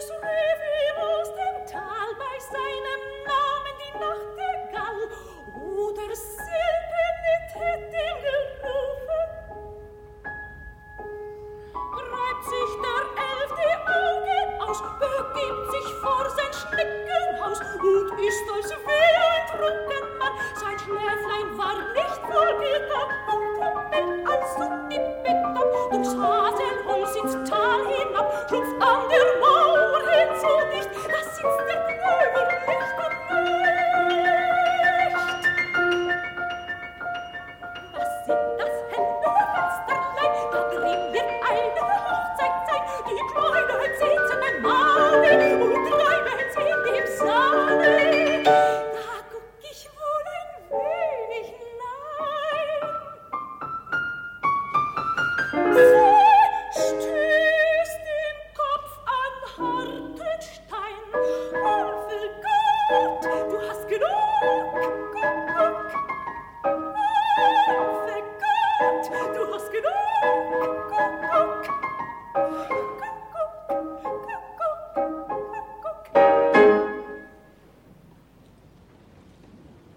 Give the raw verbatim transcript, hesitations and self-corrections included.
des Revimus dem Tal bei seinem Namen die Nachtigall oder Silbernet hätt ihm gerufen. Reibt sich der Elf die Augen aus, begibt sich vor sein Schneckenhaus und ist als wie ein Trunkenmann. Sein Schläflein war nicht voll Gitter,